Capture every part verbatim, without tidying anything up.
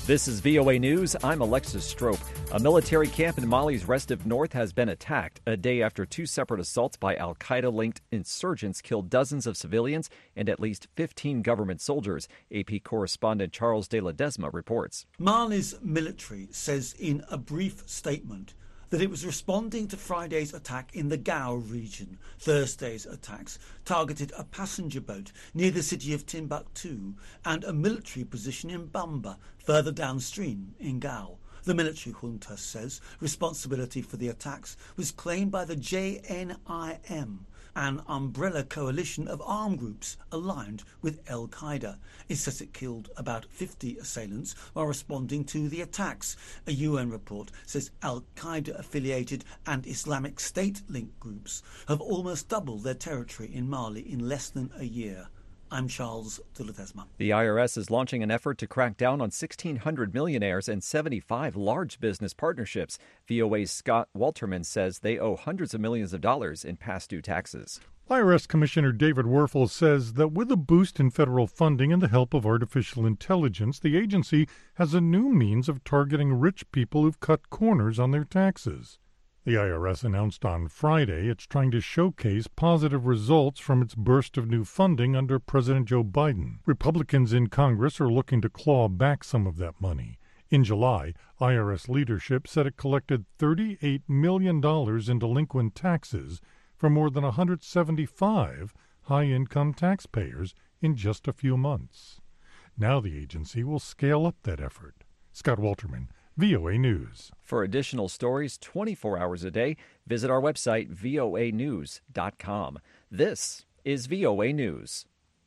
This is V O A News. I'm Alexis Strope. A military camp in Mali's Restif North has been attacked a day after two separate assaults by al-Qaeda-linked insurgents killed dozens of civilians and at least fifteen government soldiers. A P correspondent Charles de Ledesma reports. Mali's military says in a brief statement that it was responding to Friday's attack in the Gao region. Thursday's attacks targeted a passenger boat near the city of Timbuktu and a military position in Bamba, further downstream in Gao. The military junta says responsibility for the attacks was claimed by the J N I M, an umbrella coalition of armed groups aligned with al-Qaeda. It says it killed about fifty assailants while responding to the attacks. A U N report says al-Qaeda-affiliated and Islamic State-linked groups have almost doubled their territory in Mali in less than a year. I'm Charles de Ledesma. The I R S is launching an effort to crack down on sixteen hundred millionaires and seventy-five large business partnerships. V O A's Scott Walterman says they owe hundreds of millions of dollars in past due taxes. I R S Commissioner David Werfel says that with a boost in federal funding and the help of artificial intelligence, the agency has a new means of targeting rich people who've cut corners on their taxes. The I R S announced on Friday it's trying to showcase positive results from its burst of new funding under President Joe Biden. Republicans in Congress are looking to claw back some of that money. In July, I R S leadership said it collected thirty-eight million dollars in delinquent taxes for more than one hundred seventy-five high-income taxpayers in just a few months. Now the agency will scale up that effort. Scott Walterman, V O A News. For additional stories twenty-four hours a day, visit our website, V O A news dot com. This is V O A News.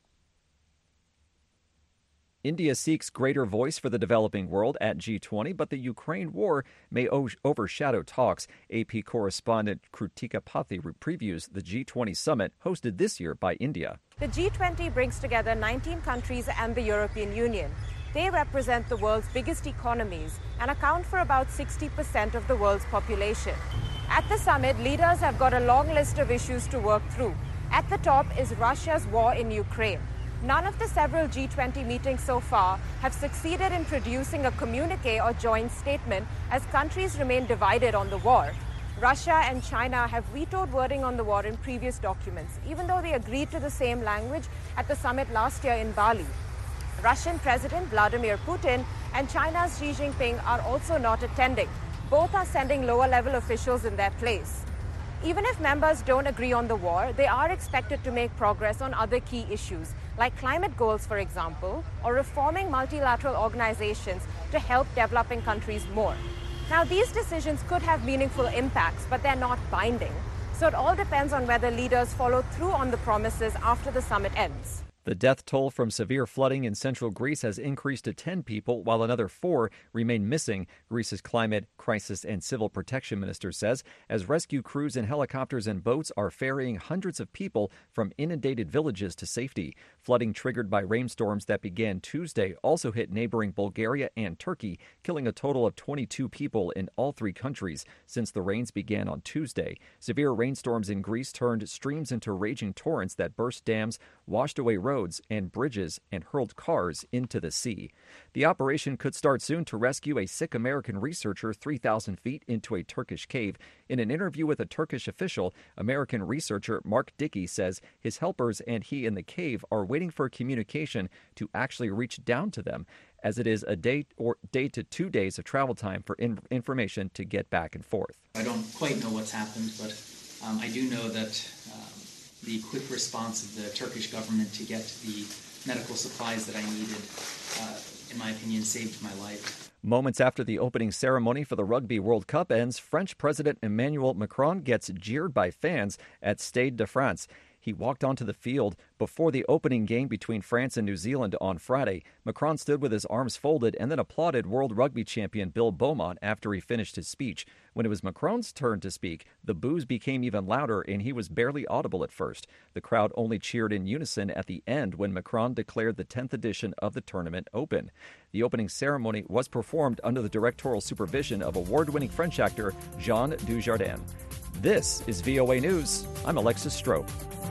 India seeks greater voice for the developing world at G twenty, but the Ukraine war may o- overshadow talks. A P correspondent Krutika Pathi previews the G twenty summit hosted this year by India. The G twenty brings together nineteen countries and the European Union. They represent the world's biggest economies and account for about sixty percent of the world's population. At the summit, leaders have got a long list of issues to work through. At the top is Russia's war in Ukraine. None of the several G twenty meetings so far have succeeded in producing a communique or joint statement as countries remain divided on the war. Russia and China have vetoed wording on the war in previous documents, even though they agreed to the same language at the summit last year in Bali. Russian President Vladimir Putin and China's Xi Jinping are also not attending. Both are sending lower-level officials in their place. Even if members don't agree on the war, they are expected to make progress on other key issues, like climate goals, for example, or reforming multilateral organizations to help developing countries more. Now, these decisions could have meaningful impacts, but they're not binding. So it all depends on whether leaders follow through on the promises after the summit ends. The death toll from severe flooding in central Greece has increased to ten people, while another four remain missing, Greece's climate, crisis, and civil protection minister says, as rescue crews and helicopters and boats are ferrying hundreds of people from inundated villages to safety. Flooding triggered by rainstorms that began Tuesday also hit neighboring Bulgaria and Turkey, killing a total of twenty-two people in all three countries since the rains began on Tuesday. Severe rainstorms in Greece turned streams into raging torrents that burst dams, washed away roads, roads and bridges and hurled cars into the sea. The operation could start soon to rescue a sick American researcher three thousand feet into a Turkish cave. In an interview with a Turkish official, American researcher Mark Dickey says his helpers and he in the cave are waiting for communication to actually reach down to them, as it is a day or day to two days of travel time for in- information to get back and forth. I don't quite know what's happened, but um, I do know that um, the quick response of the Turkish government to get the medical supplies that I needed, uh, in my opinion, saved my life. Moments after the opening ceremony for the Rugby World Cup ends, French President Emmanuel Macron gets jeered by fans at Stade de France. He walked onto the field before the opening game between France and New Zealand on Friday. Macron stood with his arms folded and then applauded World Rugby champion Bill Beaumont after he finished his speech. When it was Macron's turn to speak, the boos became even louder and he was barely audible at first. The crowd only cheered in unison at the end when Macron declared the tenth edition of the tournament open. The opening ceremony was performed under the directorial supervision of award-winning French actor Jean Dujardin. This is V O A News. I'm Alexis Strope.